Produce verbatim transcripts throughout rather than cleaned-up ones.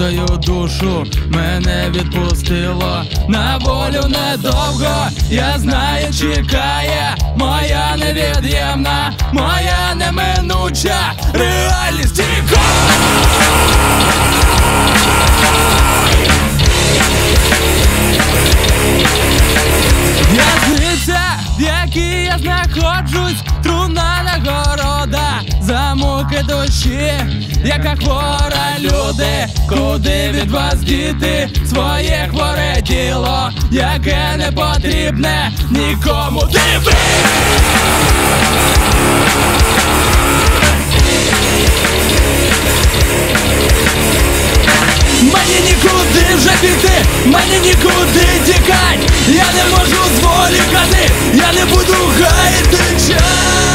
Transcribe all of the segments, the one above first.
твою душу мене відпустило на волю недовго, я знаю, чекає моя невід'ємна, моя неминуча реальність. В'язниця, в якій я знаходжусь, трудна нагорода за муки душі, яка хвора, люди, куди від вас діти своє хворе тіло, яке не потрібне нікому. Диви! Мені нікуди вже піти, мені нікуди тікать, я не можу зволікати, я не буду гаяти час.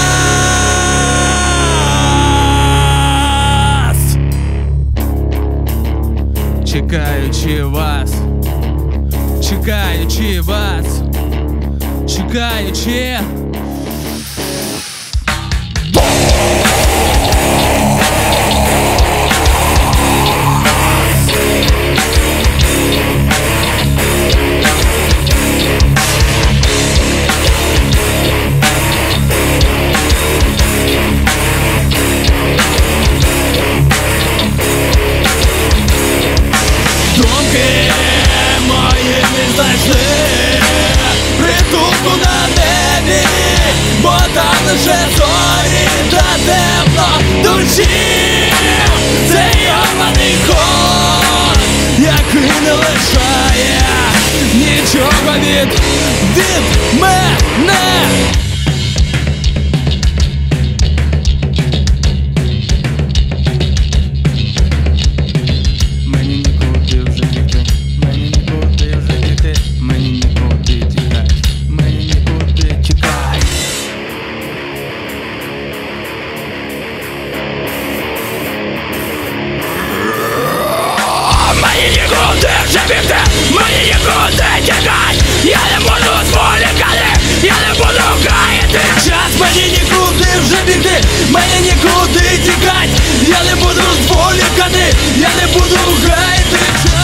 Чекаючи вас, чекаючи вас, чекаючи. Думки мої не знайшли притулку на небі, бо там лише зорі та темно душі. Це йобаний ход, який не лишає нічого від, від мене. Мені нікуди вже бігти, мені нікуди тікать, я не буду зволікати, я не буду гаяти час. Мені нікуди вже бігти, мені нікуди тікать, я не буду зволікати, я не буду гаяти час.